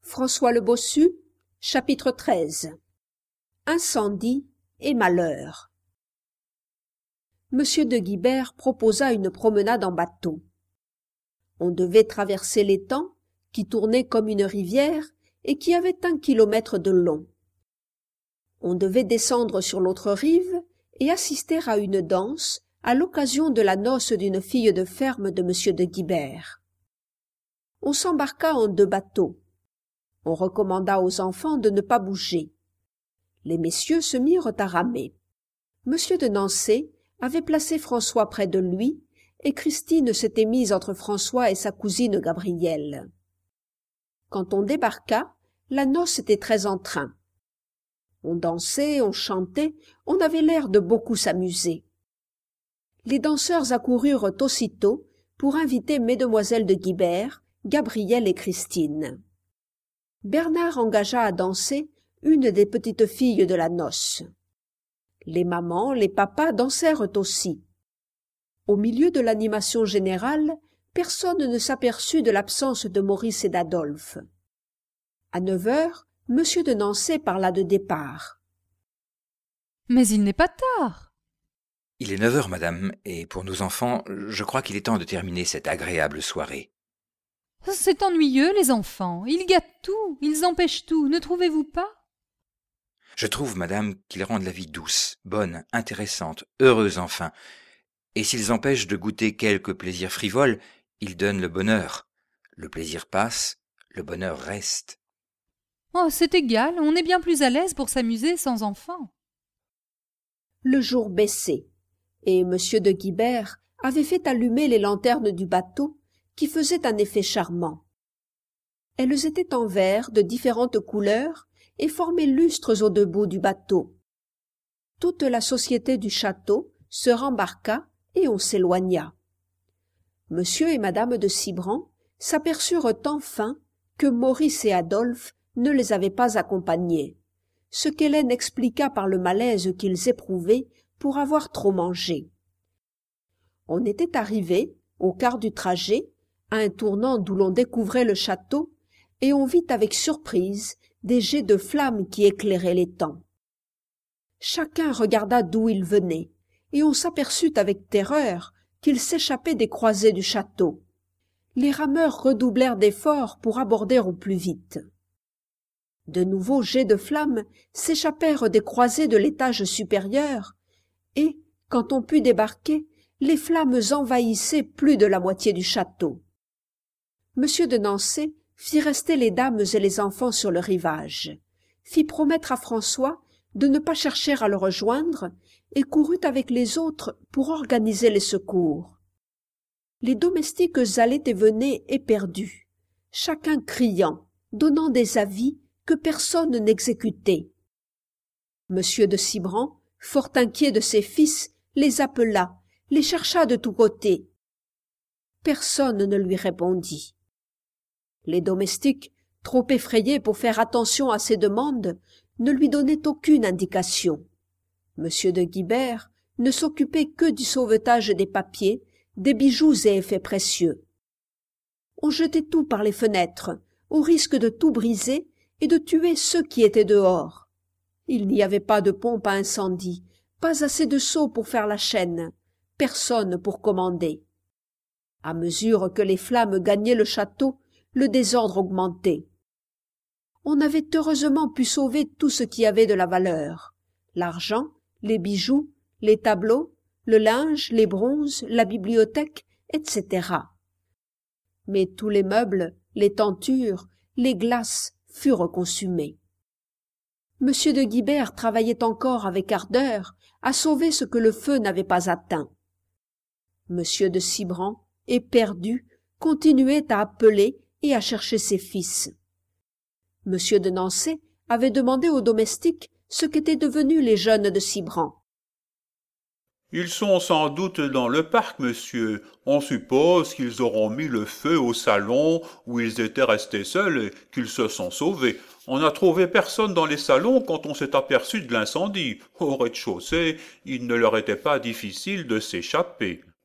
François le Bossu, chapitre 13. Incendie et malheur. Monsieur de Guibert proposa une promenade en bateau. On devait traverser l'étang, qui tournait comme une rivière et qui avait 1 kilomètre de long. On devait descendre sur l'autre rive et assister à une danse à l'occasion de la noce d'une fille de ferme de monsieur de Guibert. On s'embarqua en 2 bateaux. On recommanda aux enfants de ne pas bouger. Les messieurs se mirent à ramer. Monsieur de Nancé avait placé François près de lui, et Christine s'était mise entre François et sa cousine Gabrielle. Quand on débarqua, la noce était très en train. On dansait, on chantait, on avait l'air de beaucoup s'amuser. Les danseurs accoururent aussitôt pour inviter mesdemoiselles de Guibert, Gabrielle et Christine. Bernard engagea à danser une des petites filles de la noce. Les mamans, les papas dansèrent aussi. Au milieu de l'animation générale, personne ne s'aperçut de l'absence de Maurice et d'Adolphe. À 9 heures, monsieur de Nancé parla de départ. « Mais il n'est pas tard. » « Il est 9 heures, madame, et pour nos enfants, je crois qu'il est temps de terminer cette agréable soirée. » « C'est ennuyeux, les enfants. Ils gâtent tout, ils empêchent tout, ne trouvez-vous pas ?»« Je trouve, madame, qu'ils rendent la vie douce, bonne, intéressante, heureuse enfin. Et s'ils empêchent de goûter quelques plaisirs frivoles, ils donnent le bonheur. Le plaisir passe, le bonheur reste. » « Oh, c'est égal, on est bien plus à l'aise pour s'amuser sans enfants. » Le jour baissait, et monsieur de Guibert avait fait allumer les lanternes du bateau, qui faisaient un effet charmant. Elles étaient en verre de différentes couleurs et formaient lustres aux 2 bouts du bateau. Toute la société du château se rembarqua et on s'éloigna. Monsieur et madame de Cibran s'aperçurent enfin que Maurice et Adolphe ne les avaient pas accompagnés, ce qu'Hélène expliqua par le malaise qu'ils éprouvaient pour avoir trop mangé. On était arrivé, au quart du trajet, à un tournant d'où l'on découvrait le château, et on vit avec surprise des jets de flammes qui éclairaient l'étang. Chacun regarda d'où ils venaient, et on s'aperçut avec terreur qu'ils s'échappaient des croisées du château. Les rameurs redoublèrent d'efforts pour aborder au plus vite. De nouveaux jets de flammes s'échappèrent des croisées de l'étage supérieur, et, quand on put débarquer, les flammes envahissaient plus de la moitié du château. Monsieur de Nancé fit rester les dames et les enfants sur le rivage, fit promettre à François de ne pas chercher à le rejoindre, et courut avec les autres pour organiser les secours. Les domestiques allaient et venaient éperdus, chacun criant, donnant des avis que personne n'exécutait. Monsieur de Cibran, fort inquiet de ses fils, les appela, les chercha de tous côtés. Personne ne lui répondit. Les domestiques, trop effrayés pour faire attention à ses demandes, ne lui donnaient aucune indication. Monsieur de Guibert ne s'occupait que du sauvetage des papiers, des bijoux et effets précieux. On jetait tout par les fenêtres, au risque de tout briser et de tuer ceux qui étaient dehors. Il n'y avait pas de pompe à incendie, pas assez de seaux pour faire la chaîne, personne pour commander. À mesure que les flammes gagnaient le château, le désordre augmentait. On avait heureusement pu sauver tout ce qui avait de la valeur: l'argent, les bijoux, les tableaux, le linge, les bronzes, la bibliothèque, etc. Mais tous les meubles, les tentures, les glaces furent consumés. Monsieur de Guibert travaillait encore avec ardeur à sauver ce que le feu n'avait pas atteint. Monsieur de Cibran, éperdu, continuait à appeler et à chercher ses fils. Monsieur de Nancé avait demandé aux domestiques ce qu'étaient devenus les jeunes de Cibran. « Ils sont sans doute dans le parc, monsieur. On suppose qu'ils auront mis le feu au salon où ils étaient restés seuls et qu'ils se sont sauvés. On n'a trouvé personne dans les salons quand on s'est aperçu de l'incendie. Au rez-de-chaussée, il ne leur était pas difficile de s'échapper. »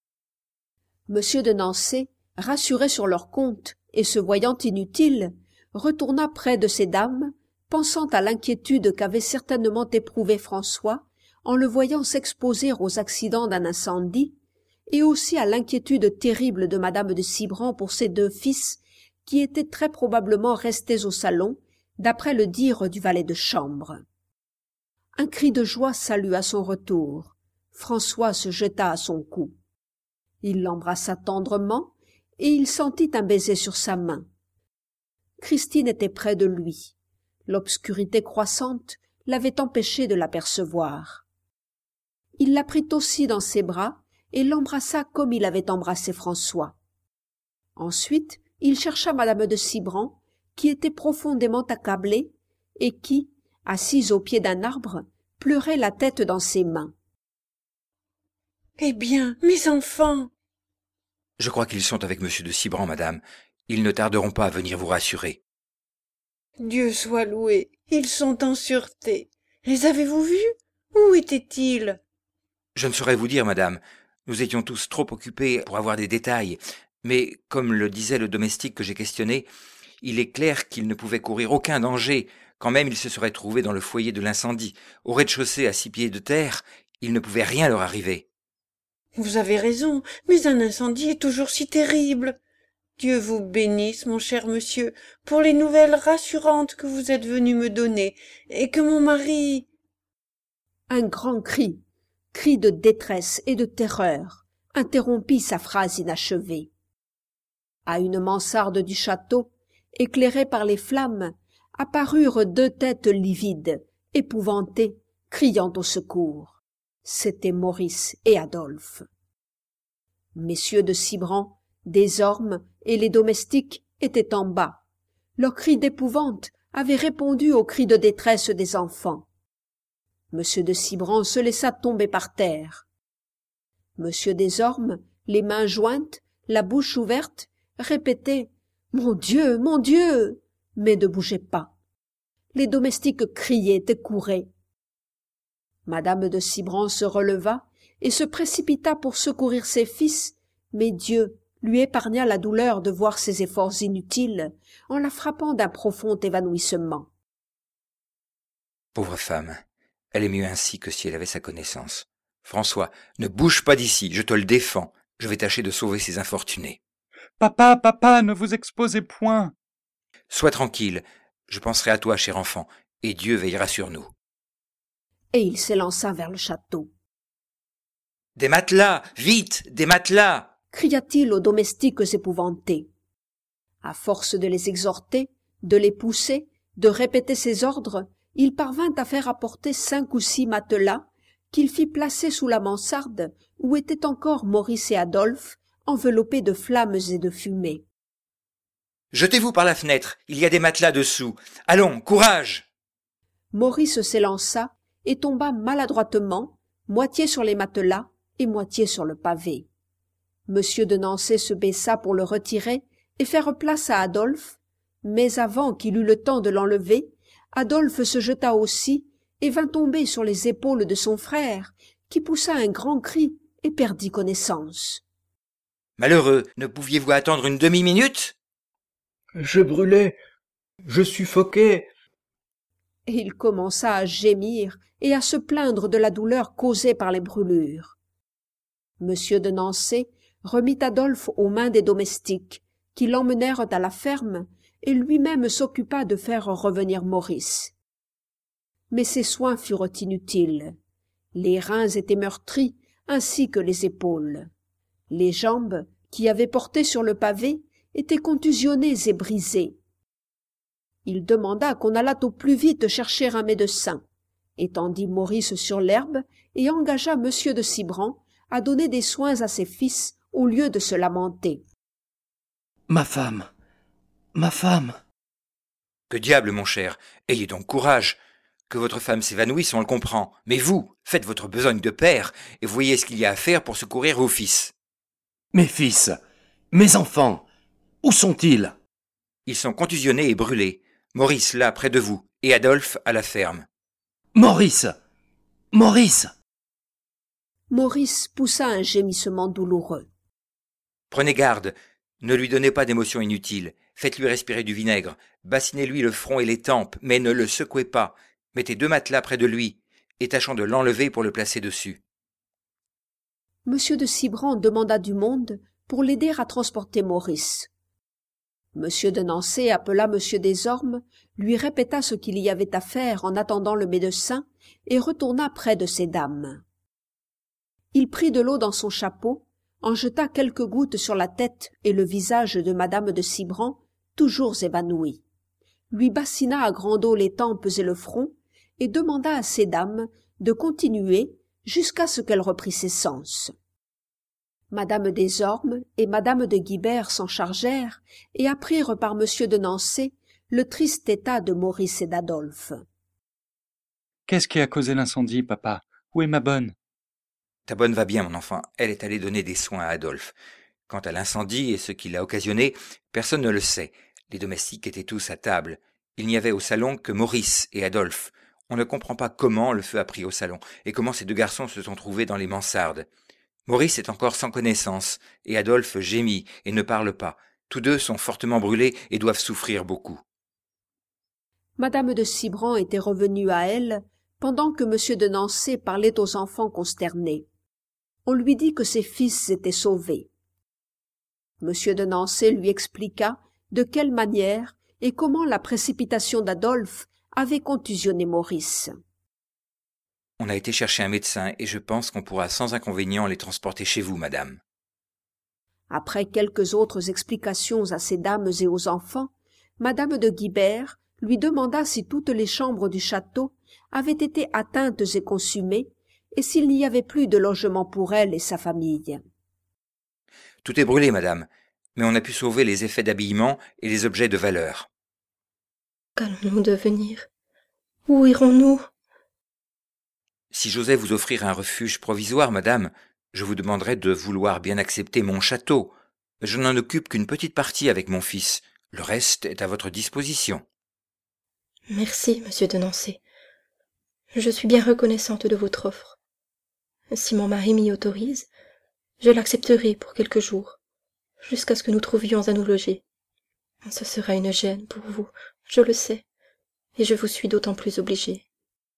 Monsieur de Nancé, rassuré sur leur compte et se voyant inutile, retourna près de ces dames, pensant à l'inquiétude qu'avait certainement éprouvée François en le voyant s'exposer aux accidents d'un incendie, et aussi à l'inquiétude terrible de madame de Cibrand pour ses 2 fils, qui étaient très probablement restés au salon, d'après le dire du valet de chambre. Un cri de joie salua son retour. François se jeta à son cou. Il l'embrassa tendrement, et il sentit un baiser sur sa main. Christine était près de lui. L'obscurité croissante l'avait empêché de l'apercevoir. Il la prit aussi dans ses bras et l'embrassa comme il avait embrassé François. Ensuite, il chercha madame de Cibrand, qui était profondément accablée et qui, assise au pied d'un arbre, pleurait la tête dans ses mains. « Eh bien, mes enfants !»« Je crois qu'ils sont avec monsieur de Cibrand, madame. Ils ne tarderont pas à venir vous rassurer. » Dieu soit loué, ils sont en sûreté. Les avez-vous vus? Où étaient-ils? Je ne saurais vous dire, madame. Nous étions tous trop occupés pour avoir des détails. Mais, comme le disait le domestique que j'ai questionné, il est clair qu'ils ne pouvaient courir aucun danger, quand même ils se seraient trouvés dans le foyer de l'incendie. Au rez-de-chaussée à 6 pieds de terre, il ne pouvait rien leur arriver. Vous avez raison, mais un incendie est toujours si terrible. Dieu vous bénisse, mon cher monsieur, pour les nouvelles rassurantes que vous êtes venu me donner, et que mon mari... Un grand cri de détresse et de terreur, interrompit sa phrase inachevée. À une mansarde du château, éclairée par les flammes, apparurent 2 têtes livides, épouvantées, criant au secours. C'étaient Maurice et Adolphe. Messieurs de Cibrand, des ormes et les domestiques étaient en bas. Leurs cris d'épouvante avaient répondu aux cris de détresse des enfants. Monsieur de Cibrand se laissa tomber par terre. Monsieur des Ormes, les mains jointes, la bouche ouverte, répétait « Mon Dieu, mon Dieu !» mais ne bougeait pas. Les domestiques criaient et couraient. Madame de Cibrand se releva et se précipita pour secourir ses fils, mais Dieu lui épargna la douleur de voir ses efforts inutiles en la frappant d'un profond évanouissement. Pauvre femme, elle est mieux ainsi que si elle avait sa connaissance. François, ne bouge pas d'ici, je te le défends. Je vais tâcher de sauver ces infortunés. Papa, papa, ne vous exposez point. Sois tranquille, je penserai à toi, cher enfant, et Dieu veillera sur nous. Et il s'élança vers le château. « Des matelas! Vite! Des matelas !» cria-t-il aux domestiques épouvantés. À force de les exhorter, de les pousser, de répéter ses ordres, il parvint à faire apporter 5 ou 6 matelas qu'il fit placer sous la mansarde où étaient encore Maurice et Adolphe, enveloppés de flammes et de fumée. « Jetez-vous par la fenêtre, il y a des matelas dessous. Allons, courage !» Maurice s'élança et tomba maladroitement, moitié sur les matelas et moitié sur le pavé. Monsieur de Nancey se baissa pour le retirer et faire place à Adolphe, mais avant qu'il eût le temps de l'enlever, Adolphe se jeta aussi et vint tomber sur les épaules de son frère, qui poussa un grand cri et perdit connaissance. « Malheureux, ne pouviez-vous attendre une demi-minute ?» « Je brûlais, je suffoquais. » Et il commença à gémir et à se plaindre de la douleur causée par les brûlures. Monsieur de Nancey remit Adolphe aux mains des domestiques, qui l'emmenèrent à la ferme, et lui-même s'occupa de faire revenir Maurice. Mais ses soins furent inutiles. Les reins étaient meurtris, ainsi que les épaules. Les jambes, qui avaient porté sur le pavé, étaient contusionnées et brisées. Il demanda qu'on allât au plus vite chercher un médecin, étendit Maurice sur l'herbe et engagea monsieur de Cibrand à donner des soins à ses fils au lieu de se lamenter. « Ma femme, ma femme !»« Que diable, mon cher, ayez donc courage. Que votre femme s'évanouisse, on le comprend. Mais vous, faites votre besogne de père et voyez ce qu'il y a à faire pour secourir vos fils. »« Mes fils, mes enfants, où sont-ils ?»« Ils sont contusionnés et brûlés. Maurice là, près de vous, et Adolphe à la ferme. »« Maurice, Maurice !» Maurice poussa un gémissement douloureux. Prenez garde, ne lui donnez pas d'émotion inutile. Faites-lui respirer du vinaigre, bassinez-lui le front et les tempes, mais ne le secouez pas. Mettez 2 matelas près de lui, et tâchons de l'enlever pour le placer dessus. M. de Cibrand demanda du monde pour l'aider à transporter Maurice. M. de Nancey appela M. Desormes, lui répéta ce qu'il y avait à faire en attendant le médecin et retourna près de ces dames. Il prit de l'eau dans son chapeau, en jeta quelques gouttes sur la tête et le visage de Madame de Cibrand, toujours évanouie, lui bassina à grande eau les tempes et le front et demanda à ces dames de continuer jusqu'à ce qu'elle reprît ses sens. Madame Desormes et Madame de Guibert s'en chargèrent et apprirent par M. de Nancey le triste état de Maurice et d'Adolphe. « Qu'est-ce qui a causé l'incendie, papa? Où est ma bonne ?» Ta bonne va bien, mon enfant. Elle est allée donner des soins à Adolphe. Quant à l'incendie et ce qui l'a occasionné, personne ne le sait. Les domestiques étaient tous à table. Il n'y avait au salon que Maurice et Adolphe. On ne comprend pas comment le feu a pris au salon et comment ces 2 garçons se sont trouvés dans les mansardes. Maurice est encore sans connaissance et Adolphe gémit et ne parle pas. Tous 2 sont fortement brûlés et doivent souffrir beaucoup. Madame de Cibrand était revenue à elle pendant que M. de Nancey parlait aux enfants consternés. On lui dit que ses fils étaient sauvés. M. de Nancey lui expliqua de quelle manière et comment la précipitation d'Adolphe avait contusionné Maurice. On a été chercher un médecin et je pense qu'on pourra sans inconvénient les transporter chez vous, madame. Après quelques autres explications à ces dames et aux enfants, Madame de Guibert lui demanda si toutes les chambres du château avaient été atteintes et consumées, et s'il n'y avait plus de logement pour elle et sa famille. Tout est brûlé, madame, mais on a pu sauver les effets d'habillement et les objets de valeur. Qu'allons-nous devenir? Où irons-nous? Si j'osais vous offrir un refuge provisoire, madame, je vous demanderais de vouloir bien accepter mon château. Je n'en occupe qu'une petite partie avec mon fils. Le reste est à votre disposition. Merci, monsieur de Nancey. Je suis bien reconnaissante de votre offre. Si mon mari m'y autorise, je l'accepterai pour quelques jours, jusqu'à ce que nous trouvions à nous loger. Ce sera une gêne pour vous, je le sais, et je vous suis d'autant plus obligée.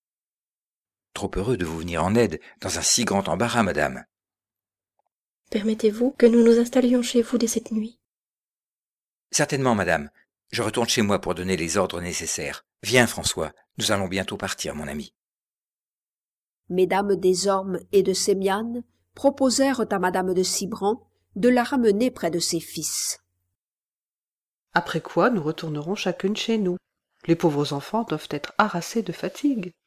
Trop heureux de vous venir en aide dans un si grand embarras, madame. Permettez-vous que nous nous installions chez vous dès cette nuit? Certainement, madame. Je retourne chez moi pour donner les ordres nécessaires. Viens, François, nous allons bientôt partir, mon ami. Mesdames Desormes et de Sémiane proposèrent à Madame de Cibrand de la ramener près de ses fils. Après quoi nous retournerons chacune chez nous. Les pauvres enfants doivent être harassés de fatigue.